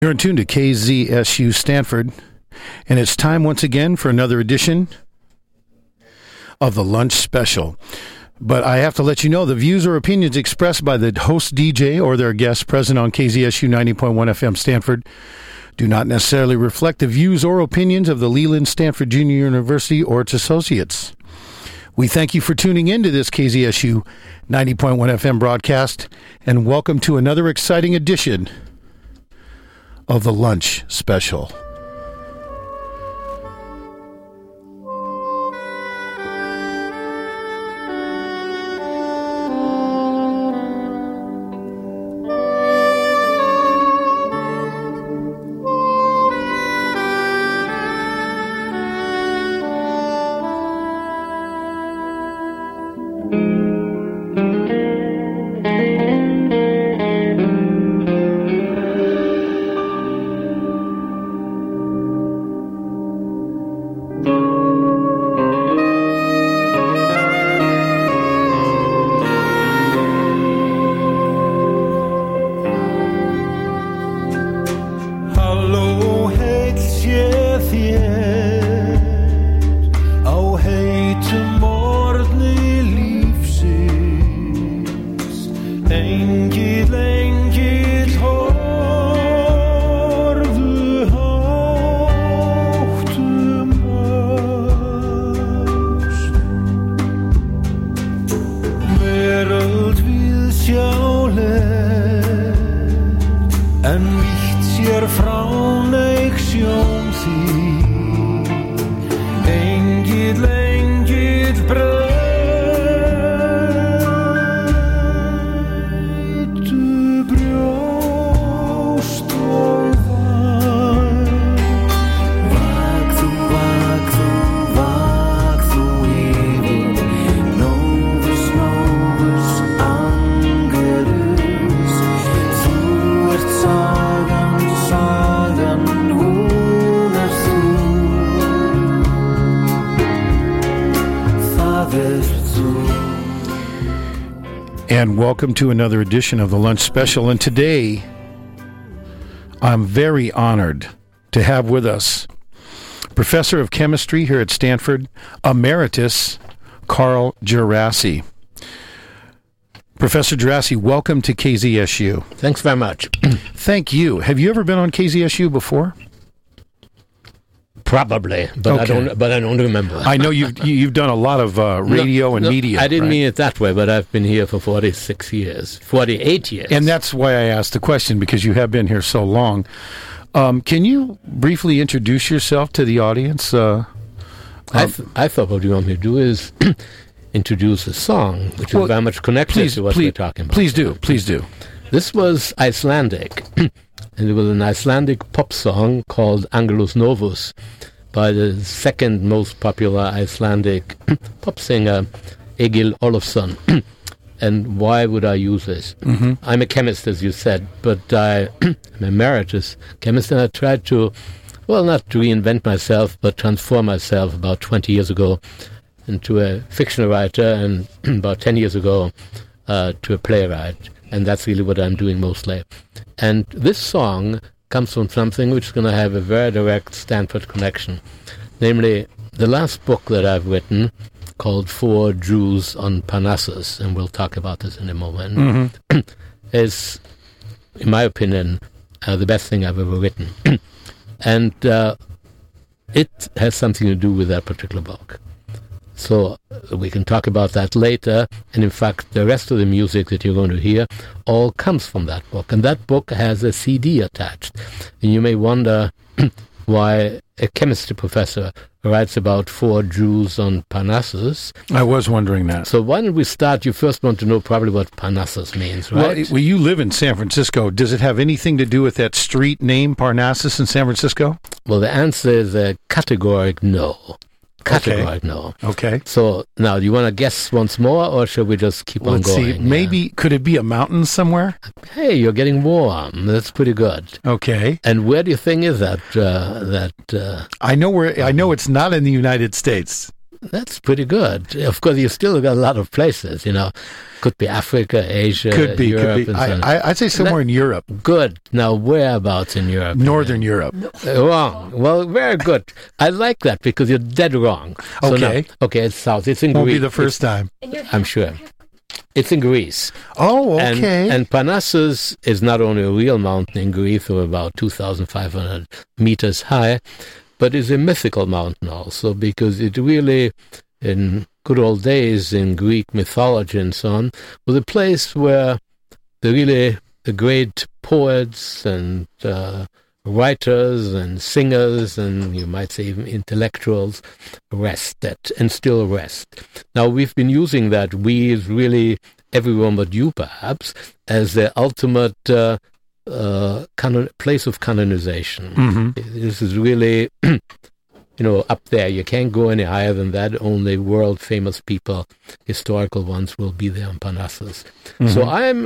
You're in tune to KZSU Stanford, and it's time once again for another edition of the Lunch Special. But I have to let you know the views or opinions expressed by the host DJ or their guests present on KZSU 90.1 FM Stanford do not necessarily reflect the views or opinions of the Leland Stanford Junior University or its associates. We thank you for tuning in to this KZSU 90.1 FM broadcast, and welcome to another exciting edition of the Lunch Special. And welcome to another edition of the Lunch Special. And today, I'm very honored to have with us Professor of Chemistry here at Stanford, Emeritus Carl Djerassi. Professor Djerassi, welcome to KZSU. Thanks very much. Thank you. Have you ever been on KZSU before? Probably, but okay. I don't remember. I know you've done a lot of radio and media. I didn't right? mean it that way, but I've been here for 48 years. And that's why I asked the question, because you have been here so long. Can you briefly introduce yourself to the audience? I thought what you want me to do is introduce a song, which is very much connected to what we're talking about. Please do. This was Icelandic. And it was an Icelandic pop song called Angelus Novus by the second most popular Icelandic pop singer, Egil Ólafsson. And why would I use this? Mm-hmm. I'm a chemist, as you said, but I'm emeritus chemist, and I tried to, well, not to reinvent myself, but transform myself about 20 years ago into a fiction writer, and about 10 years ago to a playwright. And that's really what I'm doing mostly. And this song comes from something which is going to have a very direct Stanford connection. Namely, the last book that I've written, called Four Jews on Parnassus, and we'll talk about this in a moment, is, in my opinion, the best thing I've ever written. And it has something to do with that particular book. So we can talk about that later, and in fact the rest of the music that you're going to hear all comes from that book, and that book has a CD attached. And you may wonder why a chemistry professor writes about four Jews on Parnassus. I was wondering that. So why don't we start? You first want to know probably what Parnassus means, right? Well, you live in San Francisco. Does it have anything to do with that street name, Parnassus, in San Francisco? Well, the answer is a categoric no. No. Okay. So now, do you want to guess once more, or should we just keep on going? See. Maybe could it be a mountain somewhere? Hey, you're getting warm. That's pretty good. Okay. And where do you think is that? I know where. I know it's not in the United States. That's pretty good. Of course, you still got a lot of places, Could be Africa, Asia, Europe. Could be. I'd say somewhere in Europe. Good. Now, whereabouts in Europe? Northern Europe. Wrong. Well, very good. I like that because you're dead wrong. So okay. It's south. It's in Greece. Won't be the first time. I'm sure. It's in Greece. Oh, okay. And Parnassus is not only a real mountain in Greece of about 2,500 meters high, but is a mythical mountain also because it really, in good old days in Greek mythology and so on, was a place where the great poets and writers and singers and you might say even intellectuals rested and still rest. Now we've been using that, we is really everyone but you perhaps, as the ultimate place of canonization. Mm-hmm. This is really up there. You can't go any higher than that. Only world-famous people, historical ones, will be there on Parnassus. Mm-hmm. So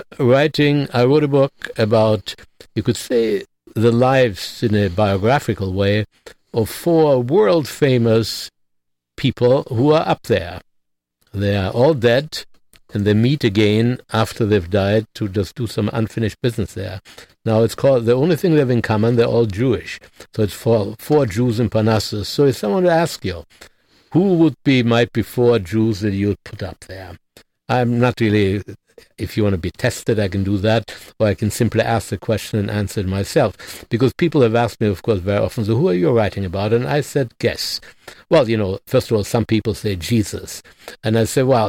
I wrote a book about, you could say, the lives in a biographical way of 4 world-famous people who are up there. They are all dead, and they meet again after they've died to just do some unfinished business there. Now it's called, the only thing they have in common, they're all Jewish. So it's 4 Jews in Parnassus. So if someone would ask you, who might be 4 Jews that you would put up there? I'm not really, if you want to be tested, I can do that, or I can simply ask the question and answer it myself. Because people have asked me, of course, very often, so who are you writing about? And I said, guess. Well, first of all, some people say Jesus. And I say, well,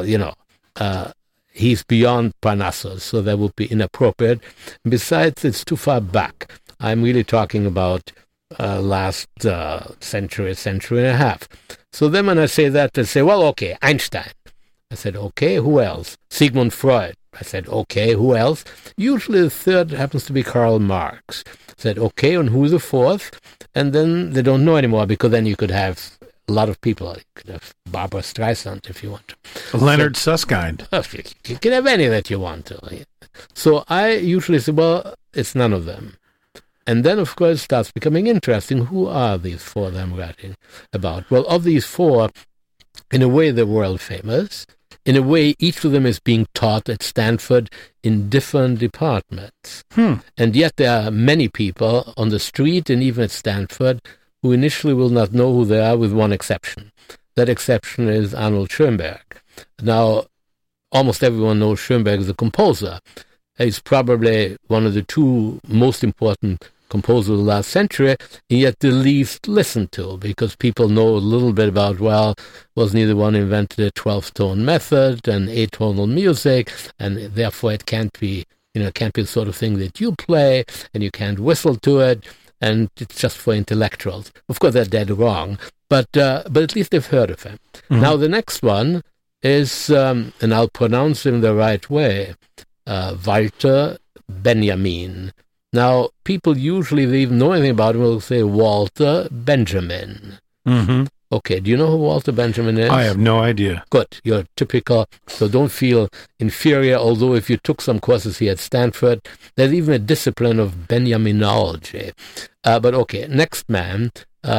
he's beyond Parnassus, so that would be inappropriate. Besides, it's too far back. I'm really talking about last century and a half. So then when I say that, they say, well, okay, Einstein. I said, okay, who else? Sigmund Freud. I said, okay, who else? Usually the third happens to be Karl Marx. I said, okay, and who's the 4th? And then they don't know anymore, because then you could have a lot of people. You could have Barbara Streisand if you want to. Leonard Susskind. You can have any that you want to. So I usually say, well, it's none of them. And then, of course, it starts becoming interesting. Who are these 4 that I'm writing about? Well, of these 4, in a way, they're world famous. In a way, each of them is being taught at Stanford in different departments. And yet there are many people on the street and even at Stanford who initially will not know who they are, with one exception. That exception is Arnold Schoenberg. Now, almost everyone knows Schoenberg as a composer. He's probably one of the 2 most important composer of the last century, and yet the least listened to, because people know a little bit about, wasn't he the one who invented a 12-tone method and atonal music, and therefore it can't be the sort of thing that you play, and you can't whistle to it, and it's just for intellectuals. Of course, they're dead wrong, but at least they've heard of him. Mm-hmm. Now, the next one is, and I'll pronounce him the right way, Walter Benjamin. Now, people usually, if they even know anything about him, will say Walter Benjamin. Mm-hmm. Okay, do you know who Walter Benjamin is? I have no idea. Good, you're typical, so don't feel inferior, although if you took some courses here at Stanford, there's even a discipline of Benjaminology. But okay, next man,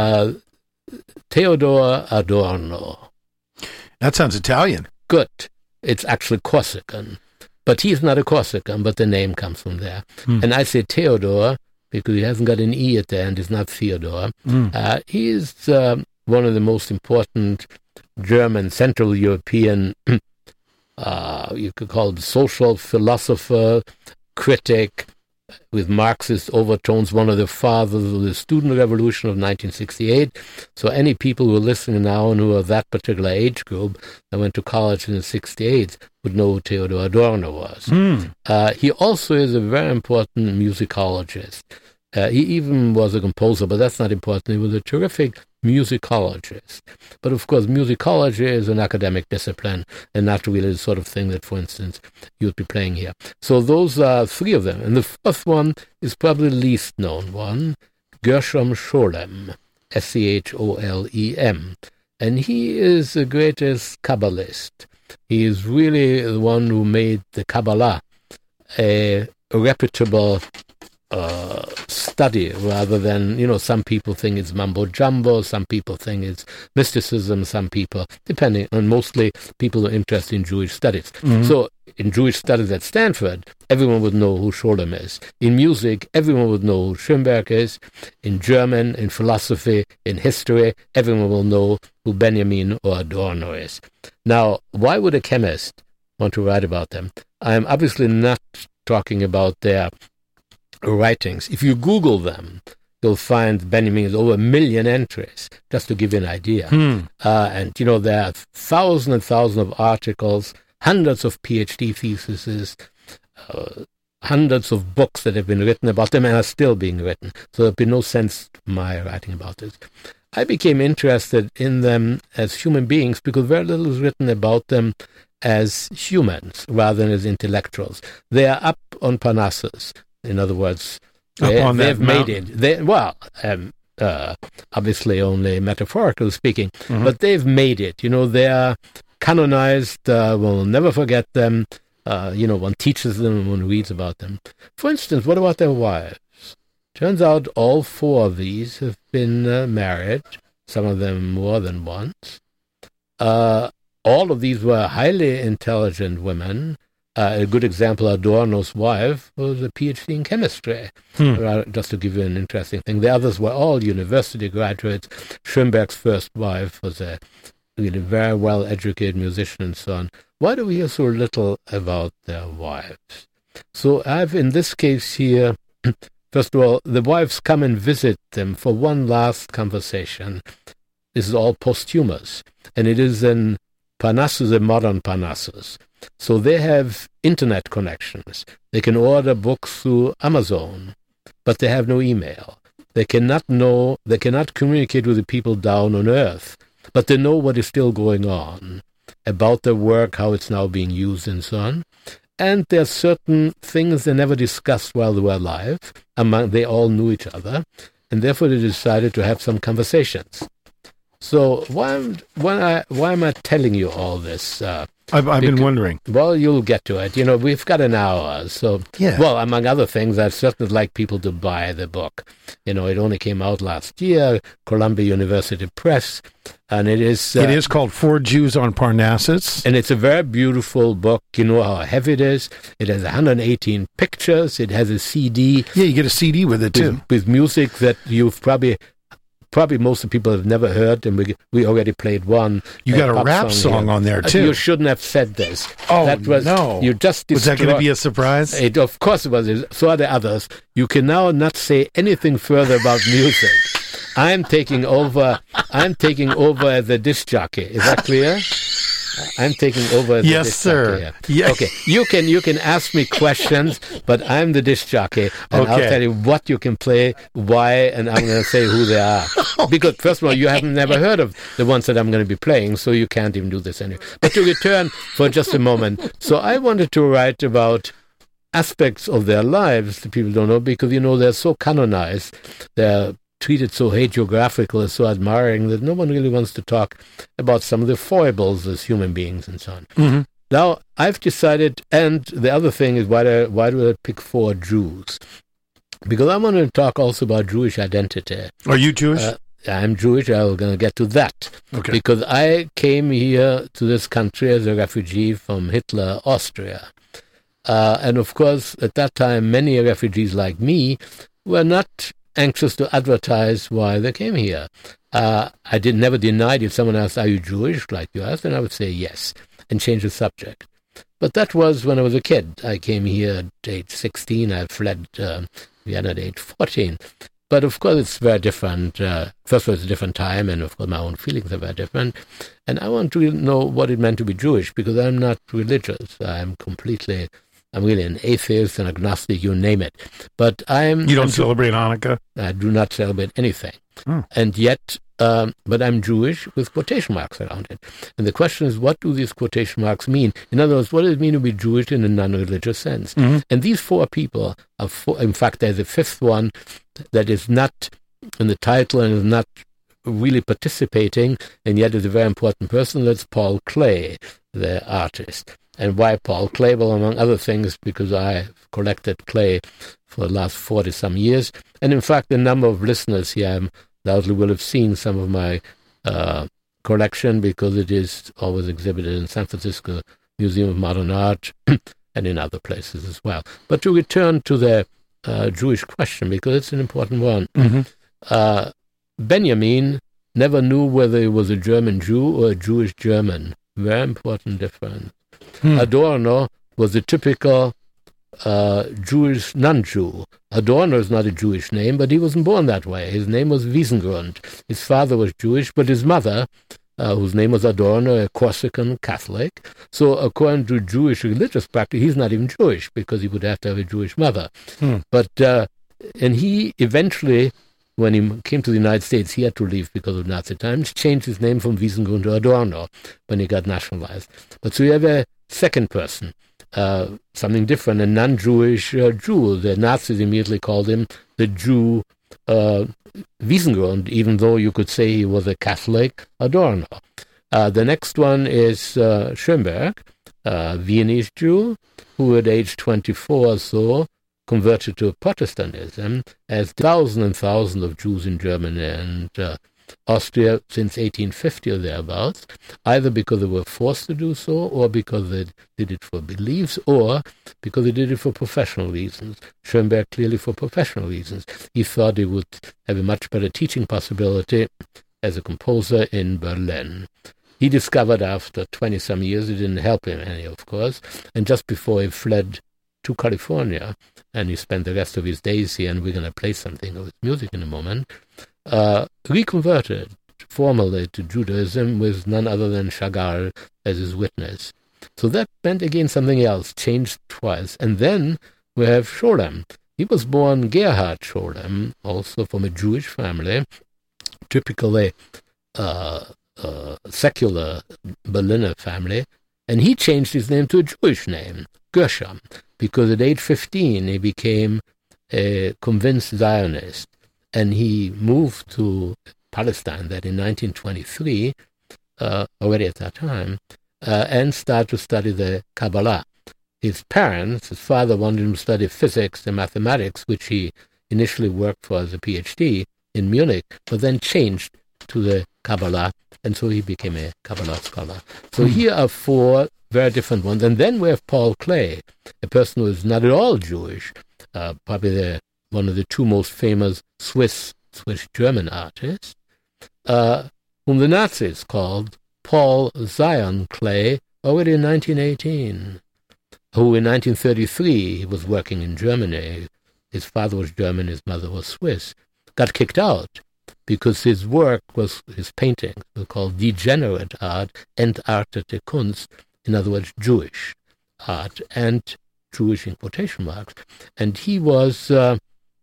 Theodor Adorno. That sounds Italian. Good, it's actually Corsican. But he's not a Corsican, but the name comes from there. And I say Theodor because he hasn't got an E at the end. It's not Theodor. He is one of the most important German, Central European, you could call him social philosopher, critic, with Marxist overtones, one of the fathers of the student revolution of 1968. So any people who are listening now and who are that particular age group that went to college in the 68 would know who Theodor Adorno was. He also is a very important musicologist. He even was a composer, but that's not important. He was a terrific musicologist. But of course, musicology is an academic discipline and not really the sort of thing that, for instance, you would be playing here. So those are 3 of them. And the 4th one is probably the least known one, Gershom Scholem, Scholem. And he is the greatest Kabbalist. He is really the one who made the Kabbalah a reputable study rather than, some people think it's mumbo-jumbo, some people think it's mysticism, some people, depending on mostly people who are interested in Jewish studies. Mm-hmm. So in Jewish studies at Stanford, everyone would know who Scholem is. In music, everyone would know who Schoenberg is. In German, in philosophy, in history, everyone will know who Benjamin or Adorno is. Now, why would a chemist want to write about them? I'm obviously not talking about their writings. If you Google them, you'll find Benjamin's over 1 million entries, just to give you an idea. And, there are thousands and thousands of articles, hundreds of PhD theses, hundreds of books that have been written about them and are still being written. So there'd be no sense my writing about this. I became interested in them as human beings because very little is written about them as humans rather than as intellectuals. They are up on Parnassus. In other words, they've made it. Obviously only metaphorical speaking, but they've made it. They are canonized. We'll never forget them. One teaches them and one reads about them. For instance, what about their wives? Turns out all 4 of these have been married, some of them more than once. All of these were highly intelligent women. A good example, Adorno's wife was a PhD in chemistry, just to give you an interesting thing. The others were all university graduates. Schoenberg's first wife was a really very well-educated musician and so on. Why do we hear so little about their wives? So I've, in this case here, first of all, the wives come and visit them for one last conversation. This is all posthumous, and it is in Parnassus, a modern Parnassus. So they have internet connections. They can order books through Amazon, but they have no email. They cannot communicate with the people down on Earth, but they know what is still going on about their work, how it's now being used, and so on. And there are certain things they never discussed while they were alive. They all knew each other, and therefore they decided to have some conversations. So why am I telling you all this? I've been wondering. Well, you'll get to it. We've got an hour. So, yeah. Well, among other things, I'd certainly like people to buy the book. It only came out last year, Columbia University Press, and it is called 4 Jews on Parnassus. And it's a very beautiful book. You know how heavy it is. It has 118 pictures. It has a CD. Yeah, you get a CD with it, too. With music that you've probably most of the people have never heard, and we already played one. You got a rap song on there, too. You shouldn't have said this. Oh, no. You just was that going to be a surprise? Of course it was. So are the others. You can now not say anything further about music. I'm taking over as the disc jockey. Is that clear? I'm taking over as the disc jockey. Yes, sir. Yes. Okay, you can ask me questions, but I'm the disc jockey, and I'll tell you what you can play, why, and I'm going to say who they are. Because, first of all, you haven't never heard of the ones that I'm going to be playing, so you can't even do this anyway. But to return for just a moment, so I wanted to write about aspects of their lives that people don't know, because, they're so canonized, they're treated so hagiographical, so admiring, that no one really wants to talk about some of the foibles as human beings and so on. Mm-hmm. Now, I've decided, and the other thing is, why do I pick 4 Jews? Because I want to talk also about Jewish identity. Are you Jewish? I'm Jewish. I'm going to get to that. Okay. Because I came here to this country as a refugee from Hitler, Austria. And of course, at that time, many refugees like me were not anxious to advertise why they came here. I never denied if someone asked, "Are you Jewish?" like you asked, and I would say yes, and change the subject. But that was when I was a kid. I came here at age 16. I fled Vienna at age 14. But of course, it's very different. First of all, it's a different time, and of course, my own feelings are very different. And I want to know what it meant to be Jewish, because I'm not religious. I'm really an atheist, an agnostic, you name it. But You don't celebrate Hanukkah? I do not celebrate anything. And yet, but I'm Jewish with quotation marks around it. And the question is, what do these quotation marks mean? In other words, what does it mean to be Jewish in a non-religious sense? Mm-hmm. And these 4 people, in fact, there's a 5th one that is not in the title and is not really participating, and yet is a very important person. That's Paul Klee, the artist. And why Paul Klee? Well, among other things, because I've collected clay for the last 40-some years. And in fact, a number of listeners here undoubtedly will have seen some of my collection, because it is always exhibited in San Francisco Museum of Modern Art and in other places as well. But to return to the Jewish question, because it's an important one. Mm-hmm. Benjamin never knew whether he was a German Jew or a Jewish German. Very important difference. Adorno was a typical Jewish non-Jew. Adorno is not a Jewish name, but he wasn't born that way. His name was Wiesengrund. His father was Jewish, but his mother, whose name was Adorno, a Corsican Catholic. So according to Jewish religious practice, he's not even Jewish, because he would have to have a Jewish mother. But and he eventually, when he came to the United States, he had to leave because of Nazi times, changed his name from Wiesengrund to Adorno when he got nationalized. But so you have a second person, something different, a non-Jewish Jew. The Nazis immediately called him the Jew Wiesengrund, even though you could say he was a Catholic Adorno. The next one is Schoenberg, a Viennese Jew, who at age 24 or so converted to Protestantism, as thousands and thousands of Jews in Germany and Austria since 1850 or thereabouts, either because they were forced to do so, or because they did it for beliefs, or because they did it for professional reasons. Schoenberg clearly for professional reasons. He thought he would have a much better teaching possibility as a composer in Berlin. He discovered after 20-some years, it didn't help him any, of course, and just before he fled to California, and he spent the rest of his days here, and we're going to play something of his music in a moment, reconverted formally to Judaism with none other than Chagall as his witness. So that meant again something else, changed twice. And then we have Scholem. He was born Gerhard Scholem, also from a Jewish family, typically secular Berliner family, and he changed his name to a Jewish name, Gershom, because at age 15 he became a convinced Zionist, and he moved to Palestine, that in 1923, already at that time, and started to study the Kabbalah. His parents, his father wanted him to study physics and mathematics, which he initially worked for as a PhD in Munich, but then changed to the Kabbalah, and so he became a Kabbalah scholar. So here are four very different ones. And then we have Paul Klee, a person who is not at all Jewish, probably one of the two most famous Swiss-German artists, whom the Nazis called Paul Zion Klee already in 1918, who in 1933 was working in Germany. His father was German, his mother was Swiss, got kicked out because his work was, his paintings were called degenerate art, entartete Kunst, in other words, Jewish art, and Jewish in quotation marks. And he was, he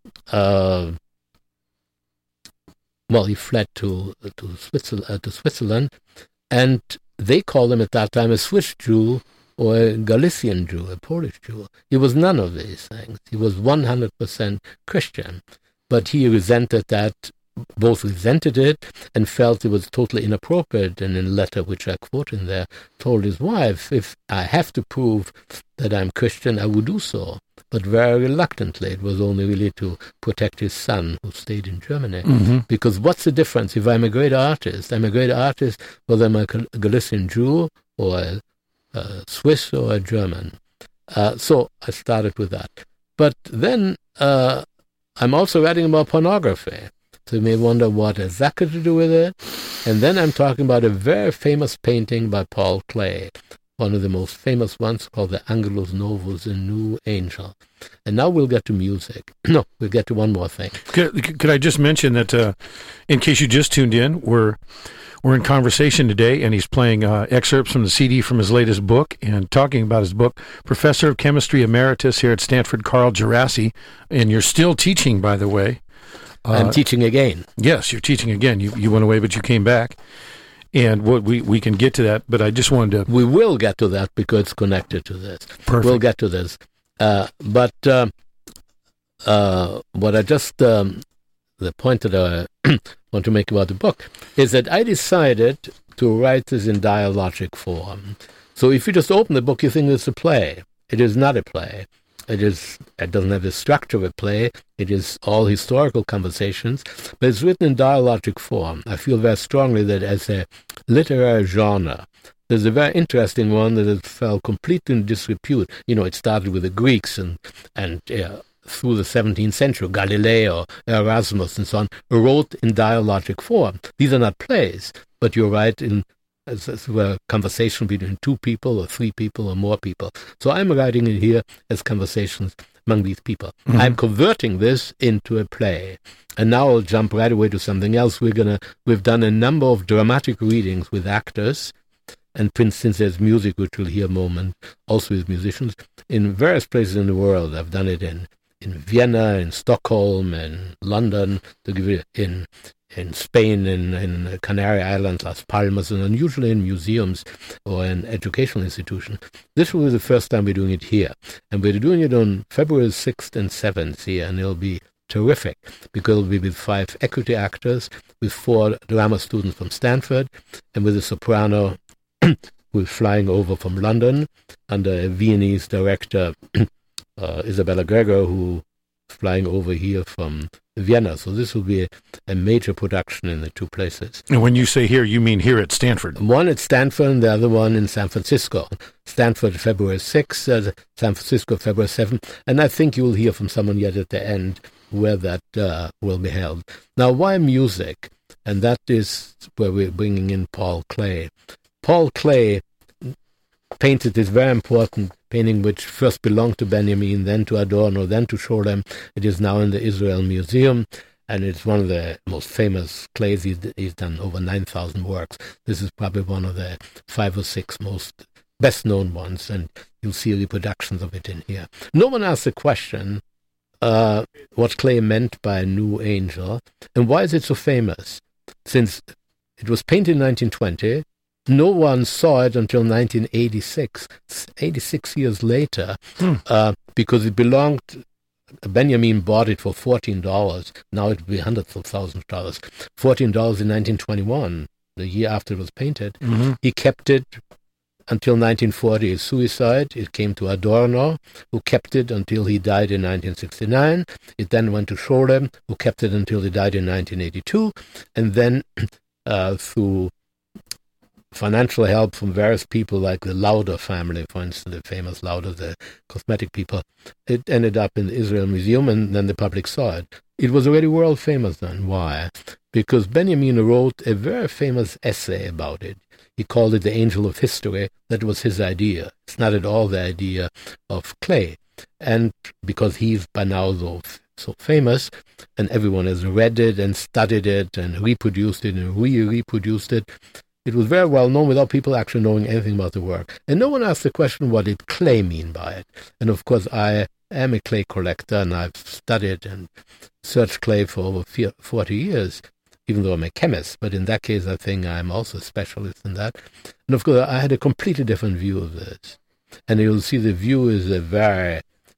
fled to Switzerland, and they called him at that time a Swiss Jew or a Galician Jew, a Polish Jew. He was none of these things. He was 100% Christian, but he resented that, both resented it and felt it was totally inappropriate, and in a letter which I quote in there, told his wife, if I have to prove that I'm Christian, I would do so, but very reluctantly. It was only really to protect his son, who stayed in Germany. Mm-hmm. Because what's the difference? If I'm a great artist, whether I'm a Galician Jew or a Swiss or a German. So I started with that. But then I'm also writing about pornography. So you may wonder what has that got to do with it. And then I'm talking about a very famous painting by Paul Klee, one of the most famous ones, called the Angelus Novus, a New Angel. And now we'll get to music. No, we'll get to one more thing. Could I just mention that, in case you just tuned in, we're in conversation today, and he's playing excerpts from the CD from his latest book and talking about his book, Professor of Chemistry Emeritus here at Stanford, Carl Djerassi. And you're still teaching, by the way. I'm teaching again. Yes, you're teaching again. You went away, but you came back. And we can get to that, but I just wanted to... We will get to that because it's connected to this. Perfect. We'll get to this. But what I just... the point that I want to make about the book is that I decided to write this in dialogic form. So if you just open the book, you think it's a play. It is not a play. It doesn't have the structure of a play. It is all historical conversations, but it's written in dialogic form. I feel very strongly that as a literary genre, there's a very interesting one that has fell completely in disrepute. It started with the Greeks and through the 17th century, Galileo, Erasmus, and so on, wrote in dialogic form. These are not plays, but you're right as a conversation between two people or three people or more people. So I'm writing it here as conversations among these people. Mm-hmm. I'm converting this into a play. And now I'll jump right away to something else. We've done a number of dramatic readings with actors, and for instance, there's music, which we'll hear a moment, also with musicians, in various places in the world. I've done it in Vienna, in Stockholm, in London, in Spain, in Canary Islands, Las Palmas, and usually in museums or in educational institutions. This will be the first time we're doing it here. And we're doing it on February 6th and 7th here, and it'll be terrific because it'll be with 5 equity actors, with 4 drama students from Stanford, and with a soprano who's flying over from London under a Viennese director, Isabella Gregor, who is flying over here from Vienna. So this will be a major production in the 2 places. And when you say here, you mean here at Stanford? One at Stanford and the other one in San Francisco. Stanford February 6th, San Francisco February 7th. And I think you will hear from someone yet at the end where that will be held. Now, why music? And that is where we're bringing in Paul Klee. Paul Klee painted this very important painting, which first belonged to Benjamin, then to Adorno, then to Scholem. It is now in the Israel Museum, and it's one of the most famous Klees. He's done over 9,000 works. This is probably one of the 5 or 6 most best-known ones, and you'll see reproductions of it in here. No one asked the question what Klee meant by a new angel, and why is it so famous? Since it was painted in 1920, no one saw it until 1986, 86 years later, because it belonged, Benjamin bought it for $14. Now it would be hundreds of thousands of dollars. $14 in 1921, the year after it was painted. Mm-hmm. He kept it until 1940, his suicide. It came to Adorno, who kept it until he died in 1969. It then went to Scholem, who kept it until he died in 1982. And then through financial help from various people like the Lauder family, for instance, the famous Lauder, the cosmetic people, it ended up in the Israel Museum, and then the public saw it. It was already world famous then. Why? Because Benjamin wrote a very famous essay about it. He called it The Angel of History. That was his idea. It's not at all the idea of Klee. And because he's by now so famous, and everyone has read it and studied it and reproduced it and reproduced it, it was very well known without people actually knowing anything about the work. And no one asked the question, what did Klee mean by it? And of course, I am a Klee collector, and I've studied and searched Klee for over 40 years, even though I'm a chemist. But in that case, I think I'm also a specialist in that. And of course, I had a completely different view of this. And you'll see the view is a very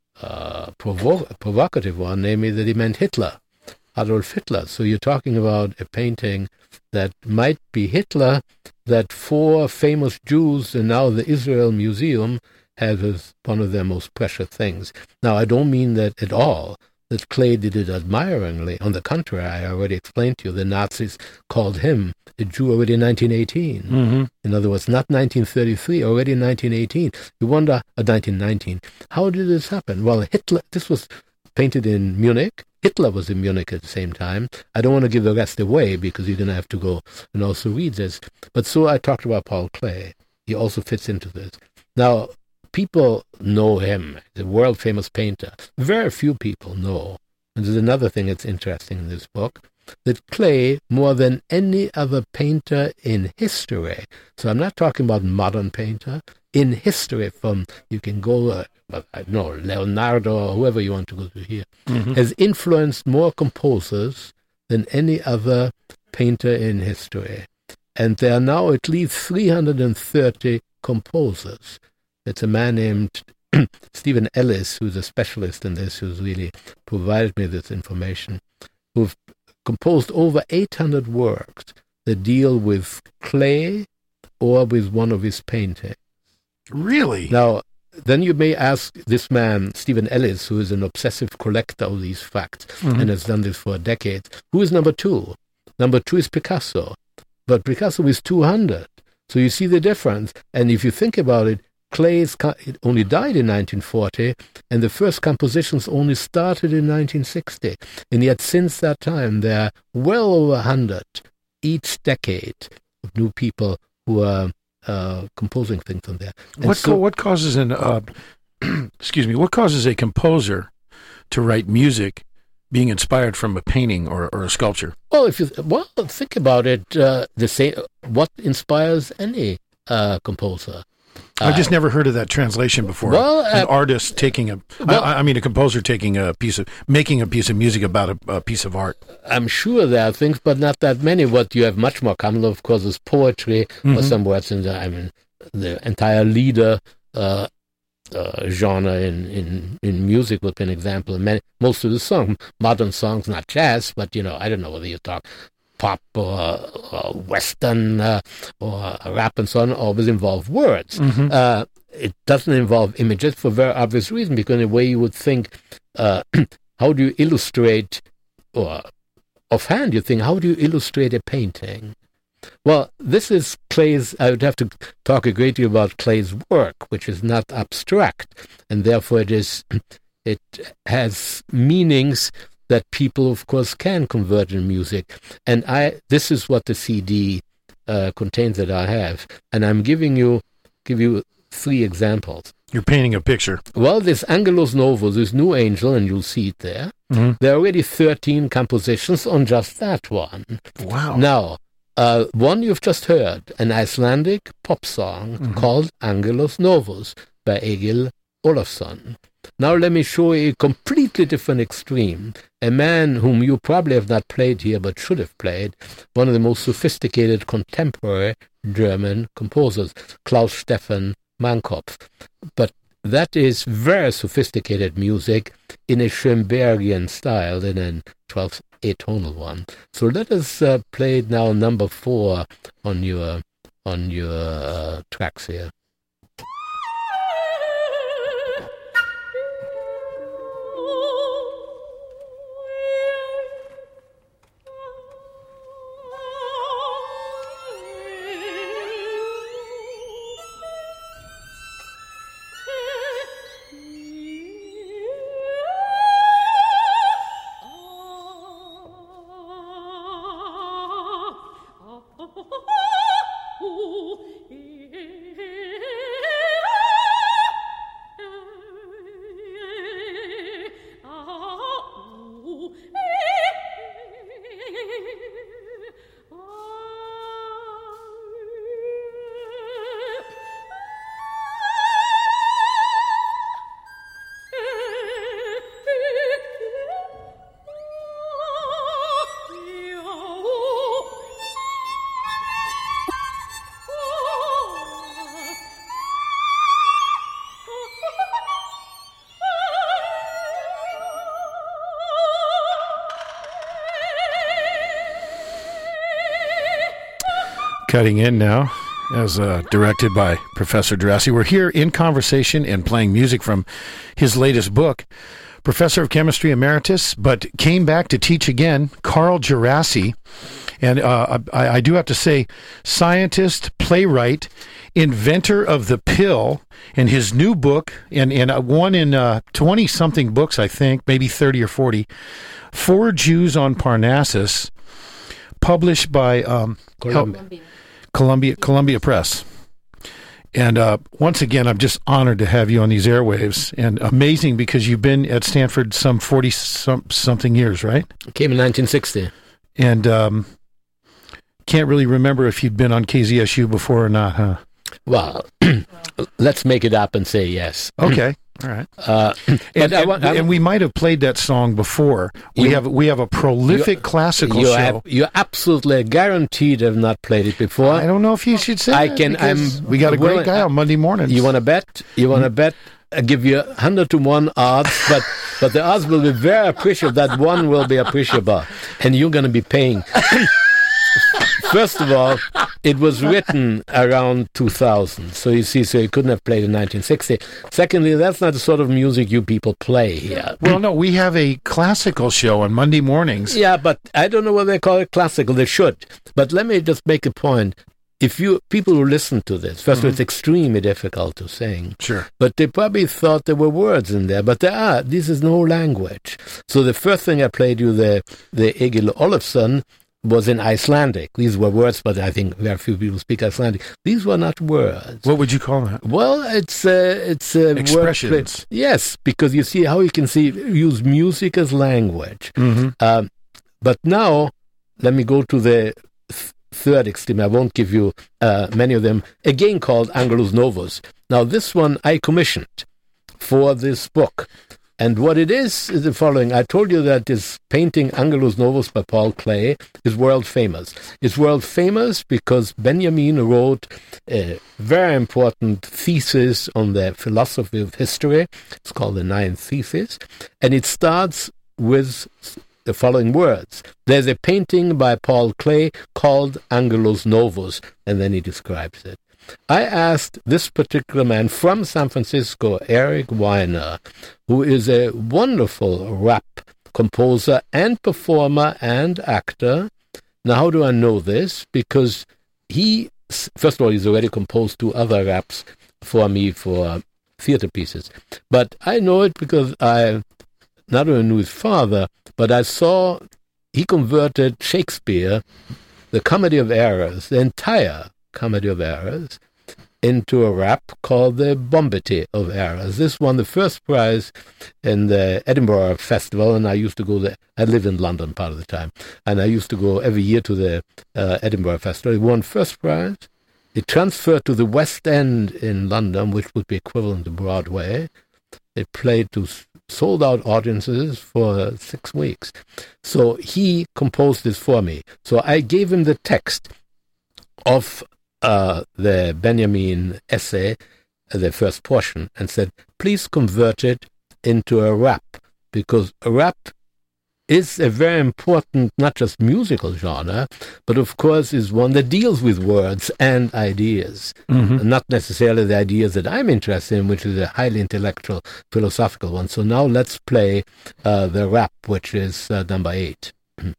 provocative one, namely that he meant Hitler, Adolf Hitler. So you're talking about a painting that might be Hitler, that 4 famous Jews, and now the Israel Museum have as one of their most precious things. Now, I don't mean that at all, that Klee did it admiringly. On the contrary, I already explained to you, the Nazis called him a Jew already in 1918. Mm-hmm. In other words, not 1933, already in 1918. You wonder, 1919, how did this happen? Well, Hitler, this was painted in Munich. Hitler was in Munich at the same time. I don't want to give the rest away because you're going to have to go and also read this. But so I talked about Paul Klee. He also fits into this. Now, people know him, the world-famous painter. Very few people know. And there's another thing that's interesting in this book, that Klee, more than any other painter in history, so I'm not talking about modern painter, in history from, you can go, I don't know, Leonardo or whoever you want to go to here, has influenced more composers than any other painter in history. And there are now at least 330 composers. It's a man named Stephen Ellis, who's a specialist in this, who's really provided me this information, who've composed over 800 works that deal with Klee or with one of his paintings. Really? Now, then you may ask this man, Stephen Ellis, who is an obsessive collector of these facts and has done this for decades, who is number 2? Number 2 is Picasso. But Picasso is 200. So you see the difference. And if you think about it, Klee's only died in 1940, and the first compositions only started in 1960. And yet since that time, there are well over 100 each decade of new people who are composing things on there. What causes excuse me, what causes a composer to write music being inspired from a painting or a sculpture? Well, think about it. What inspires any composer? I've just never heard of that translation before. Well, an artist taking a composer taking making a piece of music about a piece of art. I'm sure there are things, but not that many. What you have much more common, of course, is poetry or some words in there. I mean, the entire lieder genre in music would be an example. Most of the songs, modern songs, not jazz, but I don't know whether you talk pop or western or rap and so on, always involve words. It doesn't involve images for very obvious reason, because in a way you would think, how do you illustrate, or offhand you think, how do you illustrate a painting? Well, this is Klee's. I would have to talk a great deal about Klee's work, which is not abstract, and therefore it has meanings that people, of course, can convert in music. And this is what the CD contains that I have, and I'm give you 3 examples. You're painting a picture. Well, this Angelus Novus, this New Angel, and you'll see it there. There are already 13 compositions on just that one. Wow. Now, one you've just heard, an Icelandic pop song called Angelus Novus by Egil Ólafsson. Now let me show you a completely different extreme. A man whom you probably have not played here but should have played, one of the most sophisticated contemporary German composers, Klaus Stefan Mankopf. But that is very sophisticated music in a Schoenbergian style, in a 12th atonal one. So let us play now number 4 on your tracks here. Cutting in now, as directed by Professor Djerassi. We're here in conversation and playing music from his latest book, Professor of Chemistry Emeritus, but came back to teach again, Carl Djerassi. And I do have to say, scientist, playwright, inventor of the pill, and his new book, and one in 20-something books, I think, maybe 30 or 40, 4 Jews on Parnassus, published by Columbia Press. And once again, I'm just honored to have you on these airwaves, and amazing because you've been at Stanford some 40-something years, right? Came in 1960. And can't really remember if you'd been on KZSU before or not, huh? Well, let's make it up and say yes. Okay. All right. And we might have played that song before. We have a prolific classical show. You absolutely guaranteed have not played it before. I don't know if you should say that. We got a great guy on Monday mornings. You want to bet? I give you 100-to-1 odds, but the odds will be very appreciable. That one will be appreciable, and you're going to be paying First of all, it was written around 2000. So you see, so he couldn't have played in 1960. Secondly, that's not the sort of music you people play here. Well, no, we have a classical show on Monday mornings. Yeah, but I don't know whether they call it classical. They should. But let me just make a point. If people who listen to this, first of all, it's extremely difficult to sing. Sure. But they probably thought there were words in there. But there are. This is no language. So the first thing I played you, the Egil Olafsson, was in Icelandic. These were words, but I think very few people speak Icelandic. These were not words. What would you call that? Well, it's expressions. Yes, because you see how you can use music as language. Mm-hmm. But now, let me go to the third extreme. I won't give you many of them. Again called Angelus Novus. Now, this one I commissioned for this book. And what it is the following. I told you that this painting, Angelus Novus by Paul Klee, is world famous. It's world famous because Benjamin wrote a very important thesis on the philosophy of history. It's called the Ninth Thesis. And it starts with the following words. There's a painting by Paul Klee called Angelus Novus, and then he describes it. I asked this particular man from San Francisco, Eric Weiner, who is a wonderful rap composer and performer and actor. Now, how do I know this? Because first of all, he's already composed 2 other raps for me for theater pieces. But I know it because I not only knew his father, but I saw he converted Shakespeare, the Comedy of Errors, the entire Comedy of Errors, into a rap called the Bombity of Errors. This won the first prize in the Edinburgh Festival, and I used to go there. I lived in London part of the time, and I used to go every year to the Edinburgh Festival. It won first prize. It transferred to the West End in London, which would be equivalent to Broadway. It played to sold-out audiences for 6 weeks. So he composed this for me. So I gave him the text of the Benjamin essay, the first portion, and said, please convert it into a rap, because a rap is a very important, not just musical genre, but of course is one that deals with words and ideas, not necessarily the ideas that I'm interested in, which is a highly intellectual, philosophical one. So now let's play the rap, which is number 8.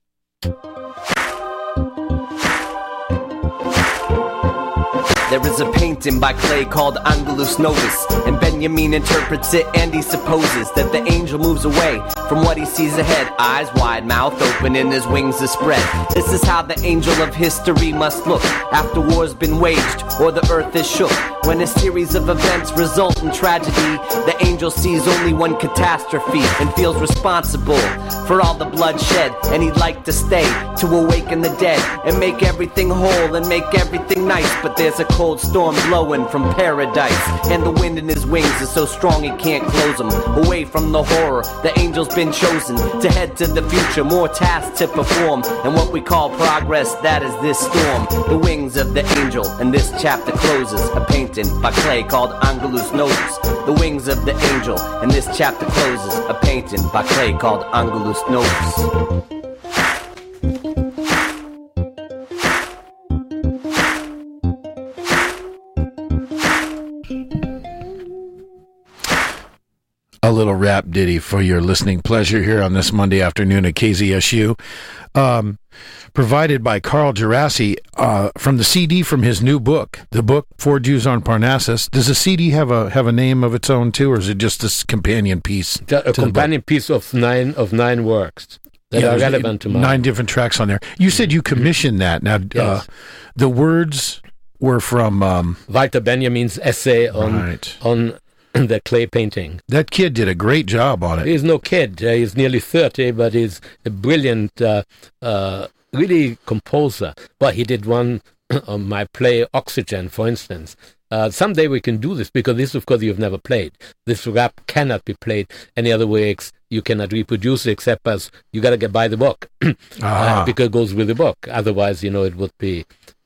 There is a painting by Klee called Angelus Novus, and Benjamin interprets it and he supposes that the angel moves away from what he sees ahead, eyes wide, mouth open, and his wings are spread. This is how the angel of history must look after war's been waged or the earth is shook. When a series of events result in tragedy, the angel sees only one catastrophe and feels responsible for all the bloodshed, and he'd like to stay to awaken the dead and make everything whole and make everything nice. But there's a cold storm blowing from paradise, and the wind in his wings is so strong it can't close him. Away from the horror, the angel's been chosen to head to the future, more tasks to perform, and what we call progress, that is this storm. The wings of the angel, and this chapter closes. A painting by Klee called Angelus Novus. The wings of the angel, and this chapter closes. A painting by Klee called Angelus Novus. A little rap ditty for your listening pleasure here on this Monday afternoon at KZSU. Provided by Carl Gerasi from the CD from his new book, the book Four Jews on Parnassus. Does the CD have a name of its own too, or is it just this companion piece? A companion piece of nine works that are relevant to mine. 9 different tracks on there. You said you commissioned that. Now, yes. The words were from Walter Benjamin's essay on the Klee painting. That kid did a great job on it. He's no kid. He's nearly 30, but he's a brilliant, really composer. Well, he did one on my play Oxygen, for instance. Someday we can do this, because this, of course, you've never played. This rap cannot be played any other way. You cannot reproduce it except as you got to buy the book, because it goes with the book. Otherwise, it would be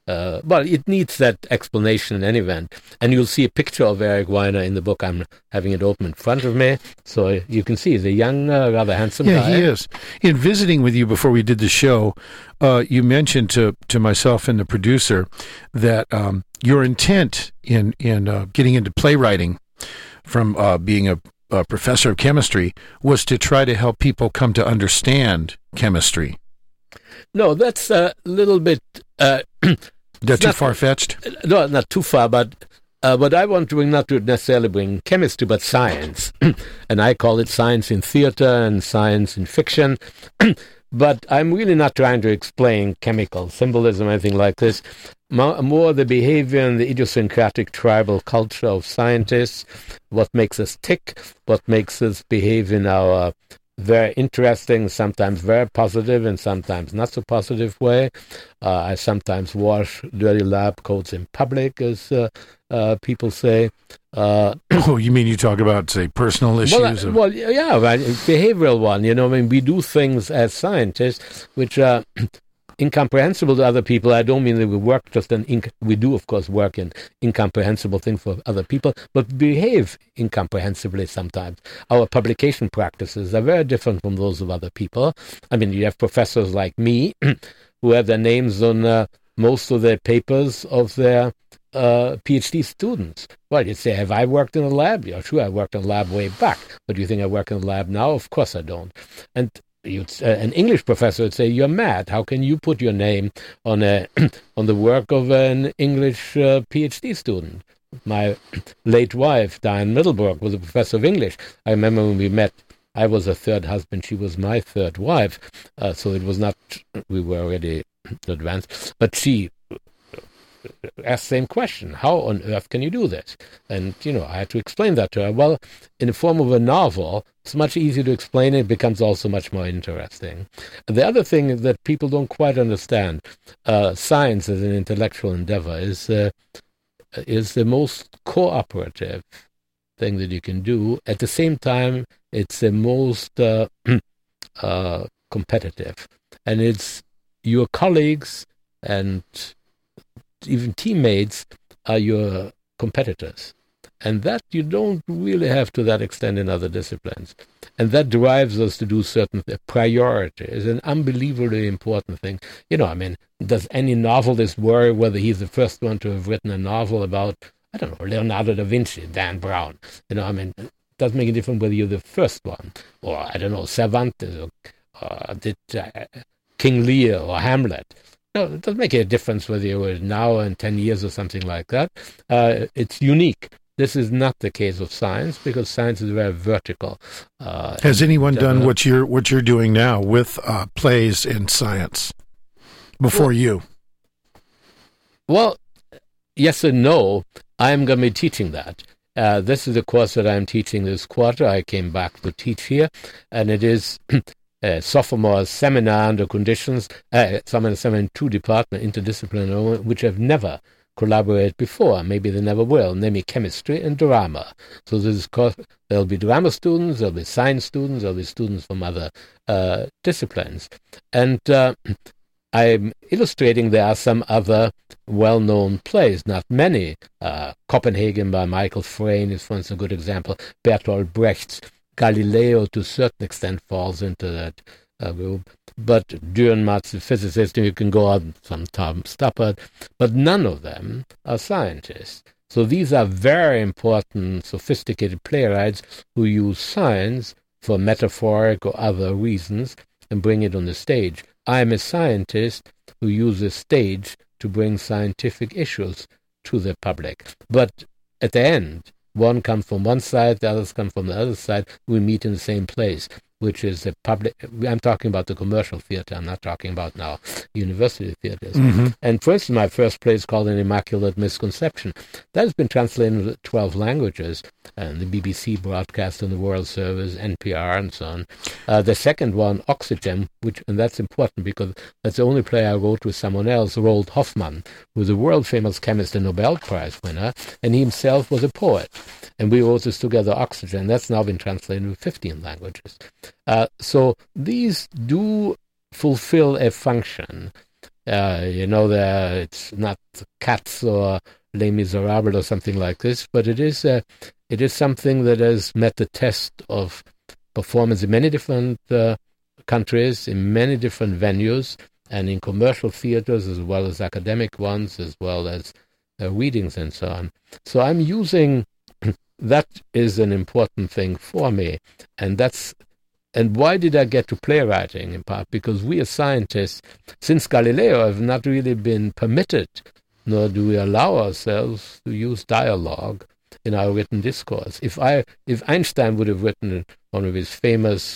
well, it needs that explanation in any event. And you'll see a picture of Eric Weiner in the book. I'm having it open in front of me, so you can see he's a young, rather handsome guy. Yeah, he is. In visiting with you before we did the show, you mentioned to myself and the producer that your intent in getting into playwriting from being a professor of chemistry was to try to help people come to understand chemistry. No, that's a little bit... That's too far-fetched? No, not too far, but what I want to bring, not to necessarily bring chemistry, but science. And I call it science in theater and science in fiction. But I'm really not trying to explain chemical symbolism or anything like this. More the behavior and the idiosyncratic tribal culture of scientists, what makes us tick, what makes us behave in our very interesting, sometimes very positive and sometimes not so positive way. I sometimes wash dirty lab coats in public, as people say. Oh, you mean you talk about, say, personal issues? Well, yeah, right, behavioral one. I mean, we do things as scientists which are incomprehensible to other people. I don't mean that we work just we do, of course, work in incomprehensible things for other people, but behave incomprehensibly sometimes. Our publication practices are very different from those of other people. I mean, you have professors like me who have their names on most of their papers of their PhD students. Well, you say, have I worked in a lab? Yeah, sure, I worked in a lab way back. But do you think I work in a lab now? Of course I don't. And an English professor would say, you're mad. How can you put your name on on the work of an English PhD student? My late wife, Diane Middlebrooke, was a professor of English. I remember when we met, I was her third husband. She was my third wife. So it was not, we were already advanced. But she asked the same question. How on earth can you do this? And, I had to explain that to her. Well, in the form of a novel, it's much easier to explain. It becomes also much more interesting. And the other thing that people don't quite understand, science as an intellectual endeavor is the most cooperative thing that you can do. At the same time, it's the most competitive. And it's your colleagues and even teammates are your competitors. And that you don't really have to that extent in other disciplines. And that drives us to do certain priority is an unbelievably important thing. I mean, does any novelist worry whether he's the first one to have written a novel about, I don't know, Leonardo da Vinci, Dan Brown? I mean, it doesn't make a difference whether you're the first one, or, I don't know, Cervantes, or did King Lear, or Hamlet. No, it doesn't make a difference whether you were now in 10 years or something like that. It's unique. This is not the case of science, because science is very vertical. Has anyone done what you're doing now with plays in science before you? Well, yes and no. I'm going to be teaching that. This is a course that I'm teaching this quarter. I came back to teach here, and it is sophomore seminar under conditions, seminar in two departments, interdisciplinary, which have never collaborated before. Maybe they never will, namely chemistry and drama. So this is there'll be drama students, there'll be science students, there'll be students from other disciplines. And I'm illustrating there are some other well-known plays, not many. Copenhagen by Michael Frayn is, for instance, a good example. Bertolt Brecht's Galileo, to a certain extent, falls into that group. But Dürrenmatt, the physicist, you can go on some Tom Stoppard, but none of them are scientists. So these are very important, sophisticated playwrights who use science for metaphoric or other reasons and bring it on the stage. I'm a scientist who uses stage to bring scientific issues to the public. But at the end, one comes from one side, the others come from the other side. We meet in the same place, which is the public. I'm talking about the commercial theater. I'm not talking about now university theaters. Mm-hmm. And for instance, my first play is called An Immaculate Misconception. That has been translated into 12 languages, and the BBC broadcast on the World Service, NPR, and so on. The second one, Oxygen, and that's important because that's the only play I wrote with someone else, Roald Hoffmann, who was a world-famous chemist and Nobel Prize winner, and he himself was a poet. And we wrote this together, Oxygen. That's now been translated into 15 languages. So these do fulfill a function. It's not Cats or Les Miserables or something like this, but it is something that has met the test of performance in many different countries, in many different venues, and in commercial theaters as well as academic ones, as well as readings and so on. So I'm using that is an important thing for me, and why did I get to playwriting? In part because we as scientists, since Galileo, have not really been permitted, nor do we allow ourselves to use dialogue in our written discourse. If Einstein would have written one of his famous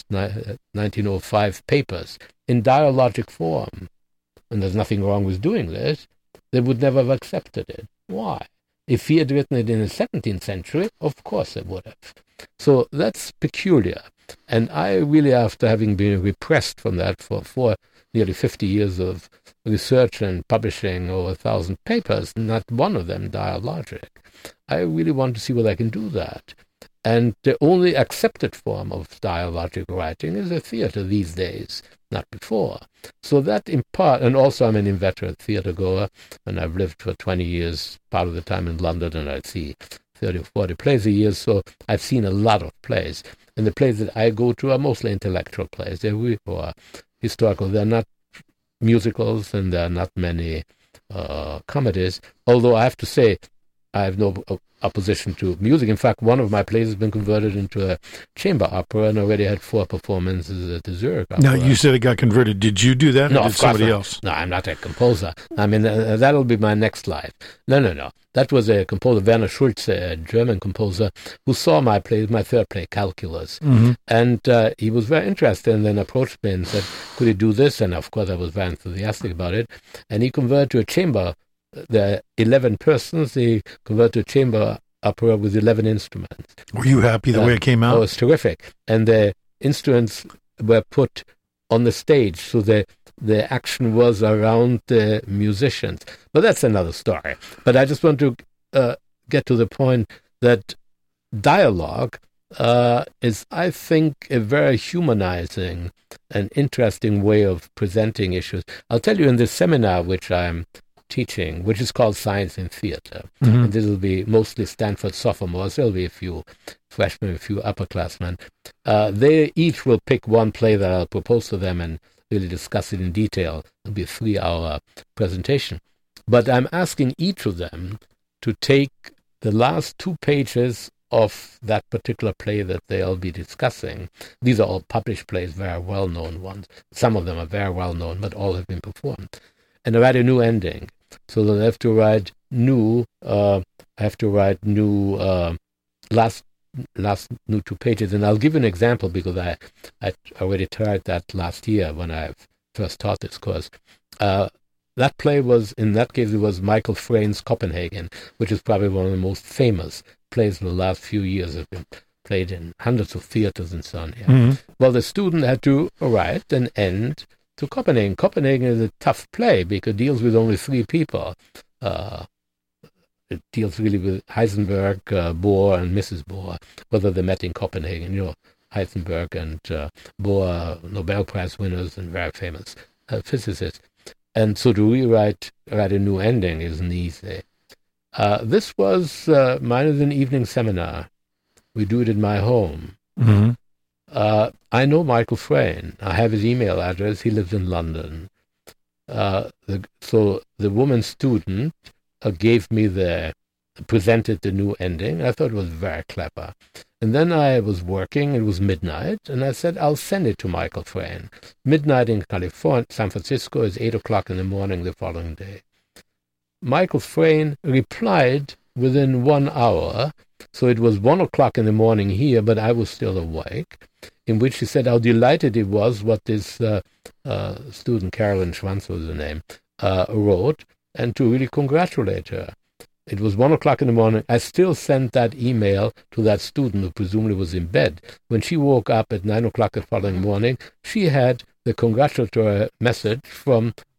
1905 papers in dialogic form, and there's nothing wrong with doing this, they would never have accepted it. Why? If he had written it in the 17th century, of course they would have. So that's peculiar. And I really, after having been repressed from that for nearly 50 years of research and publishing over 1,000 papers, not one of them dialogic, I really want to see whether I can do that. And the only accepted form of dialogic writing is a theater these days, not before. So that in part, and also I'm an inveterate theater goer, and I've lived for 20 years, part of the time in London, and I see 30 or 40 plays a year, so I've seen a lot of plays. And the plays that I go to are mostly intellectual plays. They're historical. They're not musicals, and there are not many comedies, although I have to say I have no opposition to music. In fact, one of my plays has been converted into a chamber opera and already had 4 performances at the Zurich Opera. Now, you said it got converted. Did you do that, or did somebody else? No, I'm not a composer. I mean, that'll be my next life. No. That was a composer, Werner Schulze, a German composer, who saw my play, my third play, Calculus. Mm-hmm. And he was very interested and then approached me and said, could he do this? And of course, I was very enthusiastic about it. And he converted to a chamber. There are 11 persons. They converted to a chamber opera with 11 instruments. Were you happy the way it came out? Oh, it was terrific. And the instruments were put on the stage, so the action was around the musicians. But that's another story. But I just want to get to the point that dialogue is, I think, a very humanizing and interesting way of presenting issues. I'll tell you, in this seminar which I'm teaching, which is called Science in Theater, and this will be mostly Stanford sophomores. There'll be a few freshmen, a few upperclassmen. They each will pick one play that I'll propose to them and really discuss it in detail. It'll be a 3-hour presentation. But I'm asking each of them to take the last 2 pages of that particular play that they'll be discussing. These are all published plays, very well-known ones. Some of them are very well-known, but all have been performed. And I write a new ending. So that I have to write new, last new 2 pages. And I'll give you an example because I already tried that last year when I first taught this course. That play was, in that case, it was Michael Frayn's Copenhagen, which is probably one of the most famous plays of the last few years. Have been played in hundreds of theaters and so on here. Mm-hmm. Well, the student had to write an end to Copenhagen. Copenhagen is a tough play because it deals with only 3 people. It deals really with Heisenberg, Bohr, and Mrs. Bohr, whether they met in Copenhagen. Heisenberg and Bohr are Nobel Prize winners and very famous physicists. And so to write a new ending isn't easy. This was mine is an evening seminar. We do it in my home. Mm-hmm. I know Michael Frayn. I have his email address. He lives in London. So the woman student presented the new ending. I thought it was very clever. And then I was working. It was midnight. And I said, I'll send it to Michael Frayn. Midnight in California, San Francisco is 8 o'clock in the morning the following day. Michael Frayn replied within 1 hour. So it was 1 o'clock in the morning here, but I was still awake, in which he said how delighted he was what this student, Carolyn Schwanz was the name, wrote, and to really congratulate her. It was 1 o'clock in the morning. I still sent that email to that student who presumably was in bed. When she woke up at 9 o'clock the following morning, she had the congratulatory message from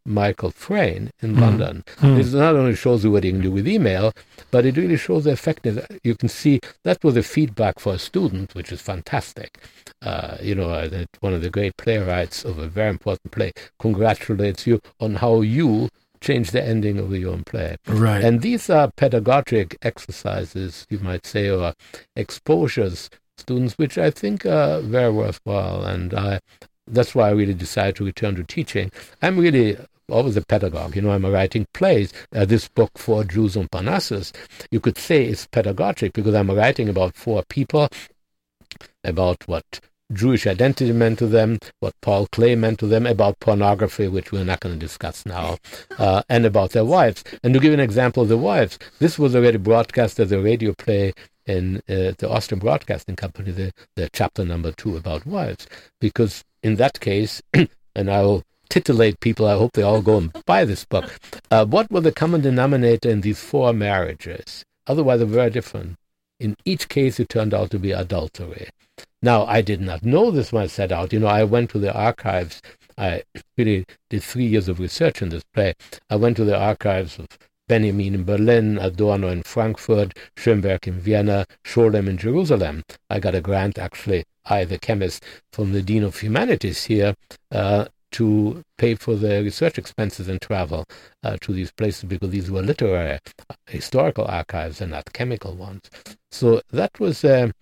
Michael Frayn in London. This not only shows you what you can do with email, but it really shows the effectiveness. You can see that was the feedback for a student, which is fantastic. That one of the great playwrights of a very important play congratulates you on how you change the ending of your own play. Right. And these are pedagogic exercises, you might say, or exposures, students, which I think are very worthwhile. And that's why I really decided to return to teaching. I'm really always a pedagogue. I'm writing plays. This book, Four Jews on Parnassus, you could say is pedagogic because I'm writing about four people, about what Jewish identity meant to them, what Paul Klee meant to them, about pornography, which we're not going to discuss now, and about their wives. And to give an example of the wives, this was already broadcast as a radio play in the Austrian Broadcasting Company, the chapter number 2 about wives, because in that case, and I'll titillate people, I hope they all go and buy this book, what was the common denominator in these 4 marriages? Otherwise, they're very different. In each case, it turned out to be adultery. Now, I did not know this when I set out. I went to the archives. I really did 3 years of research in this play. I went to the archives of Benjamin in Berlin, Adorno in Frankfurt, Schoenberg in Vienna, Scholem in Jerusalem. I got a grant, actually, the chemist, from the Dean of Humanities here, to pay for the research expenses and travel to these places, because these were literary, historical archives and not chemical ones. So that was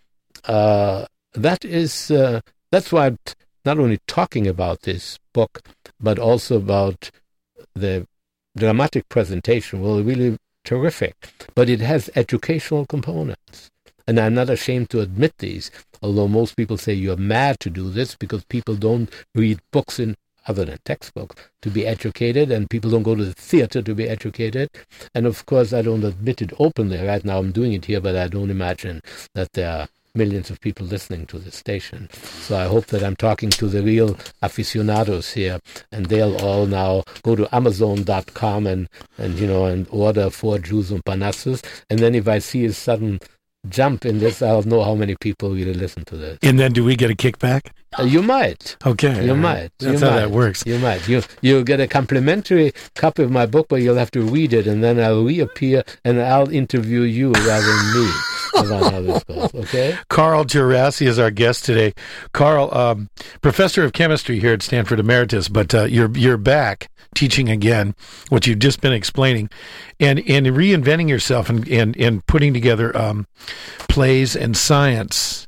that's why I'm not only talking about this book, but also about the dramatic presentation. Well, really terrific, but it has educational components. And I'm not ashamed to admit these, although most people say you're mad to do this because people don't read books other than textbooks to be educated, and people don't go to the theater to be educated. And of course, I don't admit it openly. Right now I'm doing it here, but I don't imagine that there are millions of people listening to this station. So I hope that I'm talking to the real aficionados here, and they'll all now go to Amazon.com and order 4 Jews on Parnassus. And then if I see a sudden jump in this, I'll know how many people really listen to this. And then do we get a kickback? You might. Okay. You might. That's how that works. You might. You'll get a complimentary copy of my book, but you'll have to read it, and then I'll reappear and I'll interview you rather than me about how this goes, okay? Carl Gerasi is our guest today. Carl, professor of chemistry here at Stanford Emeritus, but you're back teaching again, what you've just been explaining, and reinventing yourself and putting together plays and science.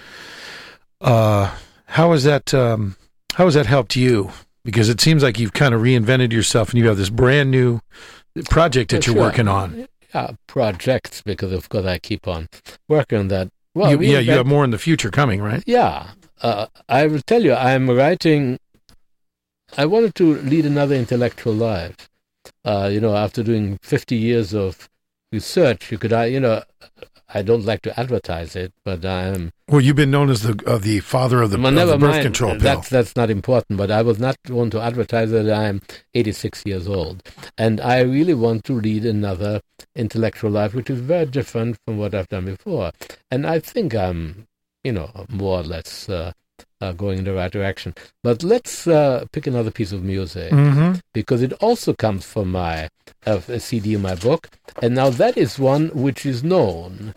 How has that helped you? Because it seems like you've kind of reinvented yourself, and you have this brand new project that you're working on. Yeah, projects, because of course I keep on working on that. Well, you have more in the future coming, right? Yeah, I will tell you, I'm writing. I wanted to lead another intellectual life. After doing 50 years of research, I don't like to advertise it, but I'm... Well, you've been known as the father of the birth control pill. That's not important, but I was not want to advertise that I'm 86 years old. And I really want to lead another intellectual life, which is very different from what I've done before. And I think I'm, more or less going in the right direction. But let's pick another piece of music, because it also comes from a CD in my book. And now that is one which is known,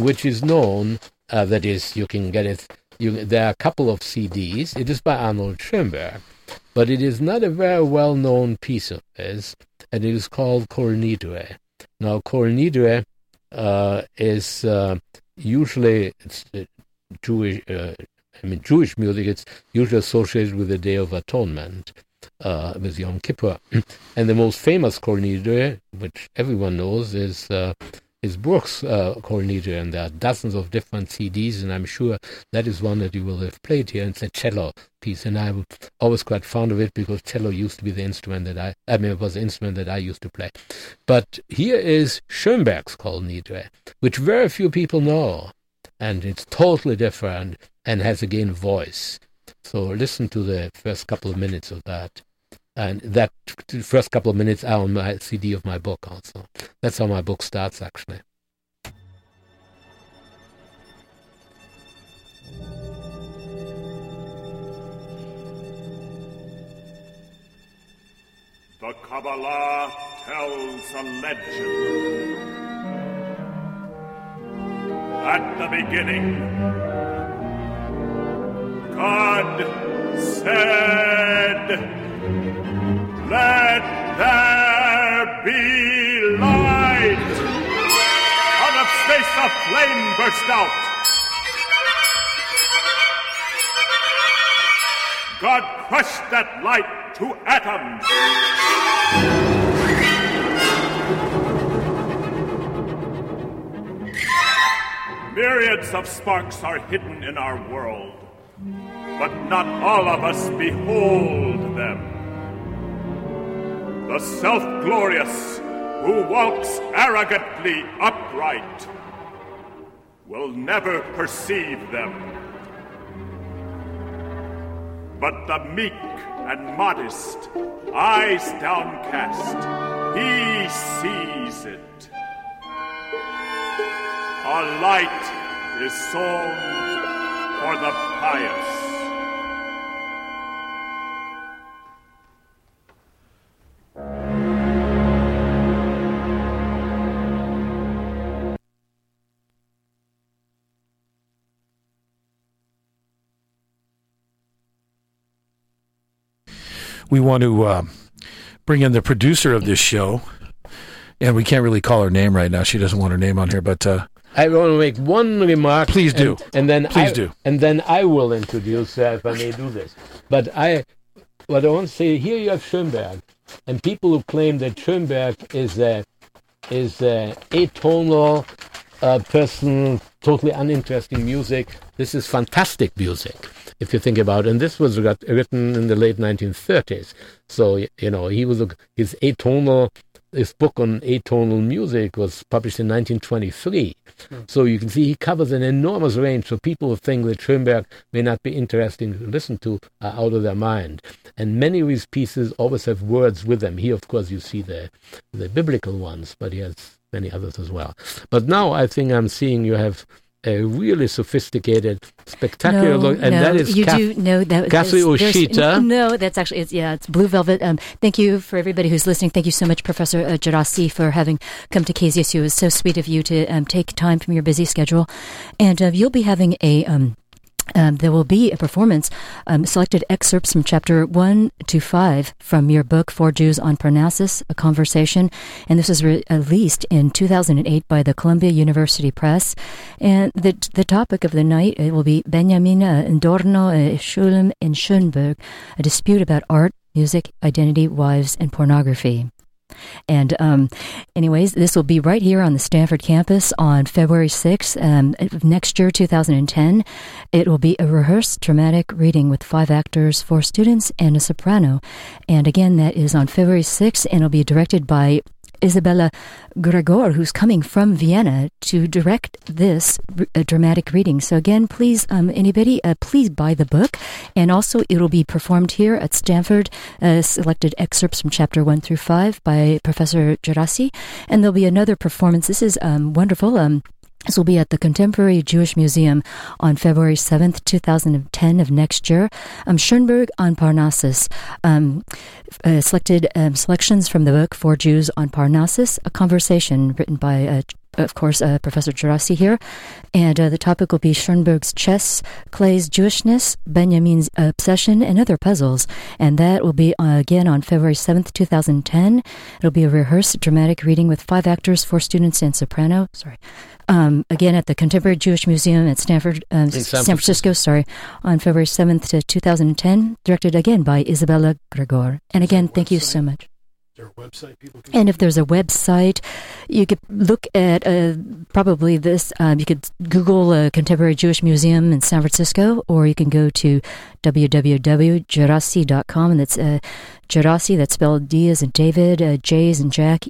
that is, you can get it. There are a couple of CDs. It is by Arnold Schoenberg, but it is not a very well-known piece of his, and it is called Kol Nidre. Now, Kol Nidre is usually Jewish. Jewish music, it's usually associated with the Day of Atonement, with Yom Kippur. And the most famous Kol Nidre, which everyone knows, is Bruch's Kol Nidre, and there are dozens of different CDs, and I'm sure that is one that you will have played here. It's a cello piece, and I'm always quite fond of it because cello used to be the instrument it was the instrument that I used to play. But here is Schoenberg's Kol Nidre, which very few people know, and it's totally different and has again voice. So listen to the first couple of minutes of that. And that first couple of minutes are on my CD of my book also. That's how my book starts, actually. The Kabbalah tells a legend. At the beginning, God said, "Let there be light." Out of space a flame burst out. God crushed that light to atoms. Myriads of sparks are hidden in our world, but not all of us behold them. The self-glorious, who walks arrogantly upright, will never perceive them. But the meek and modest, eyes downcast, he sees it. A light is sown for the pious. We want to bring in the producer of this show, and we can't really call her name right now. She doesn't want her name on here, but I want to make one remark. Please do. And then Please do. And then I will introduce her if I may do this. But what I want to say, here you have Schoenberg, and people who claim that Schoenberg is a atonal person, totally uninteresting music. This is fantastic music, if you think about it. And this was written in the late 1930s. So, his atonal, his book on atonal music was published in 1923. So you can see he covers an enormous range. So people who think that Schoenberg may not be interesting to listen to are out of their mind. And many of his pieces always have words with them. Here, of course, you see the biblical ones, but he has many others as well. But now I think I'm seeing you have a really sophisticated, spectacular look, and that is Kathy Oshita. No, that's actually it's Blue Velvet. Thank you for everybody who's listening. Thank you so much, Professor Gerasi, for having come to KZSU. It was so sweet of you to take time from your busy schedule, and you'll be having there will be a performance, selected excerpts from chapter 1 to 5 from your book, 4 Jews on Parnassus, A Conversation. And this was released in 2008 by the Columbia University Press. And the topic of the night will be Benjamin Adorno, Schulem, and Schoenberg, a dispute about art, music, identity, wives, and pornography. And anyways, this will be right here on the Stanford campus on February 6th of next year, 2010. It will be a rehearsed dramatic reading with 5 actors, 4 students, and a soprano. And again, that is on February 6th, and it'll be directed by Isabella Gregor, who's coming from Vienna to direct this dramatic reading. So again, please, anybody, please buy the book. And also, it'll be performed here at Stanford, selected excerpts from chapter 1 through 5 by Professor Gerasi. And there'll be another performance. This is wonderful. This will be at the Contemporary Jewish Museum on February 7th, 2010 of next year. Schoenberg on Parnassus. Selected selections from the book 4 Jews on Parnassus, A Conversation, written by, of course, Professor Gerasi here. And the topic will be Schoenberg's chess, Clay's Jewishness, Benjamin's obsession, and other puzzles. And that will be, again, on February 7th, 2010. It'll be a rehearsed dramatic reading with 5 actors, 4 students, and soprano. Again, at the Contemporary Jewish Museum at Stanford, San Francisco, on February 7th to 2010, directed again by Isabella Gregor. And again, thank you so much. Is there a website people can... And if there's a website, you could look at probably this. You could Google Contemporary Jewish Museum in San Francisco, or you can go to www.gerasi.com, and that's Gerasi, that's spelled D as in David, J as in Jack,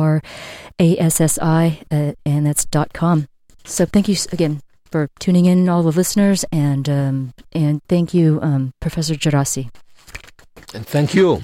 ERASSI, and that's .com. So thank you again for tuning in, all the listeners, and thank you, Professor Gerasi. And thank you.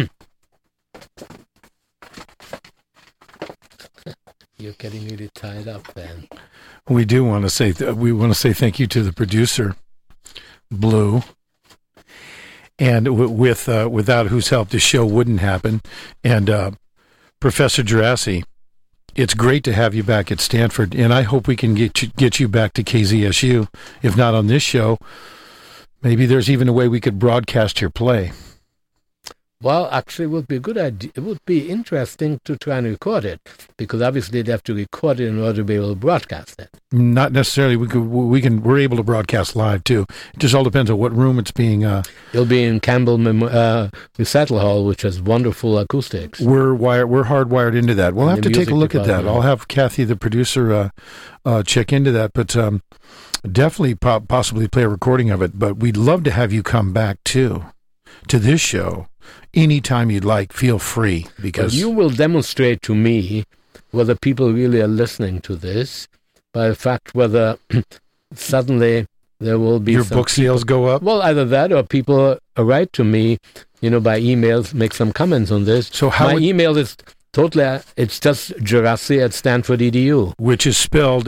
You're getting really tied up, then. We do want to say thank you to the producer, Blue. and without whose help this show wouldn't happen. And Professor Gerasi, it's great to have you back at Stanford, and I hope we can get you back to KZSU. If not on this show, maybe there's even a way we could broadcast your play. Well, actually, it would be a good idea. It would be interesting to try and record it, because obviously they'd have to record it in order to be able to broadcast it. Not necessarily. We're able to broadcast live too. It just all depends on what room it's being. It'll be in Campbell Recital Hall, which has wonderful acoustics. We're hardwired into that. We'll have to take a look at that. I'll have Kathy, the producer, check into that. But definitely possibly play a recording of it. But we'd love to have you come back too to this show. Anytime you'd like, feel free, because you will demonstrate to me whether people really are listening to this by the fact whether suddenly there will be your book sales go up. Well, either that or people write to me, by emails, make some comments on this. So my email is totally, it's just Gerasi at Stanford EDU, which is spelled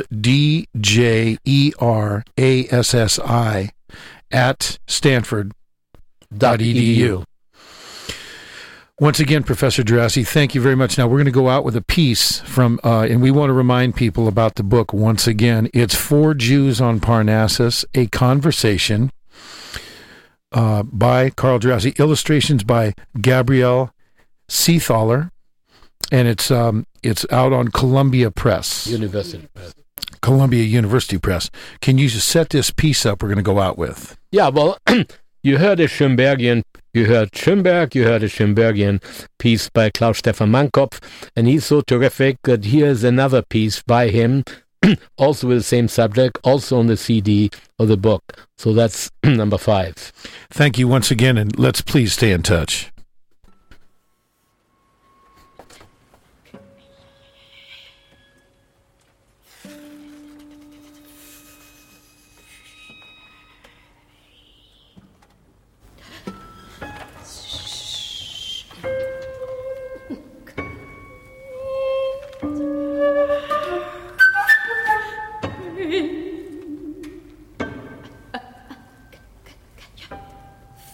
DJERASSI at Stanford.edu. Once again, Professor Gerasi, thank you very much. Now, we're going to go out with a piece from, and we want to remind people about the book once again. It's Four Jews on Parnassus, a conversation by Carl Gerasi, illustrations by Gabrielle Seethaler, and it's out on Columbia Press. University Press. Columbia University Press. Can you just set this piece up we're going to go out with? Yeah, well, you heard a Schönbergian piece by Klaus Stefan Mankopf, and he's so terrific that here's another piece by him, also with the same subject, also on the CD of the book. So that's number 5. Thank you once again, and let's please stay in touch.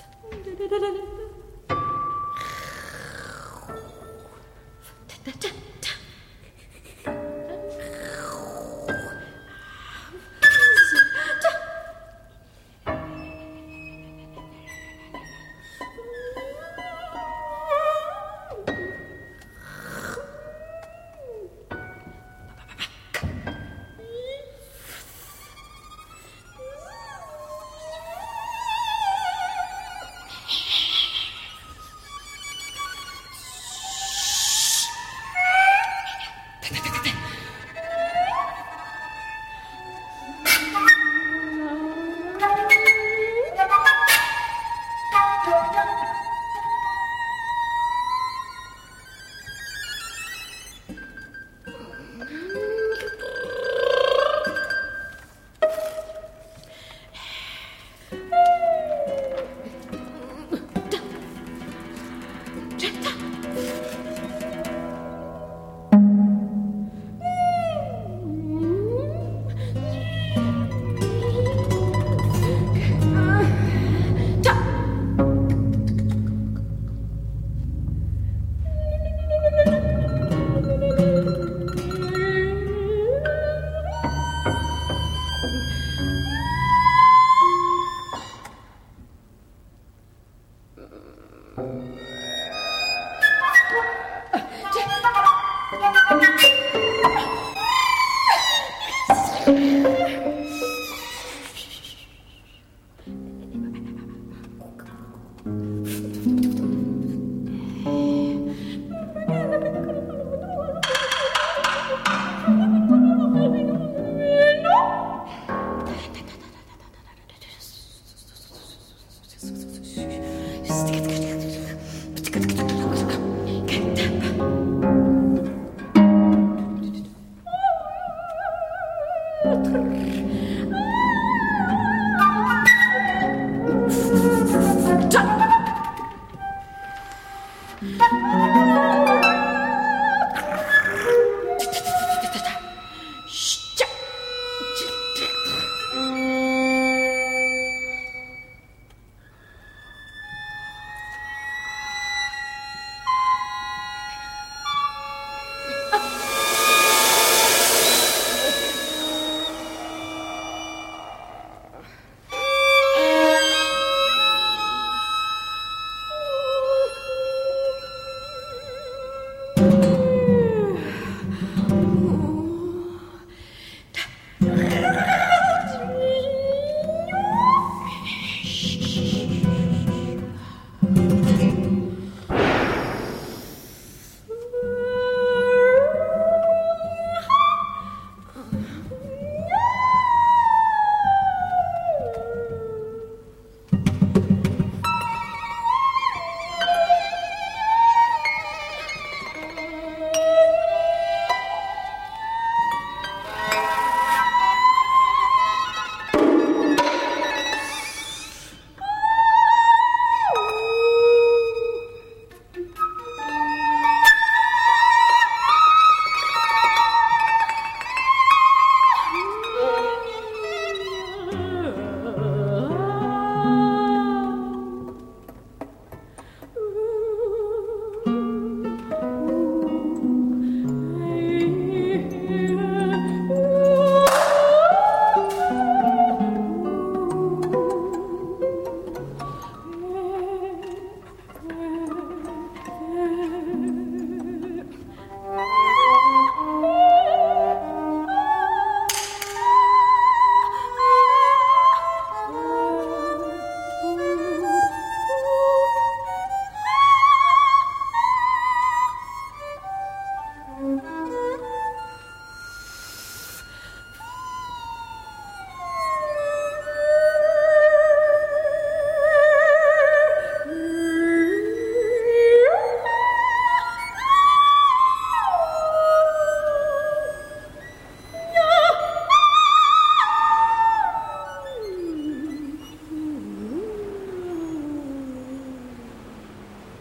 Da-da-da.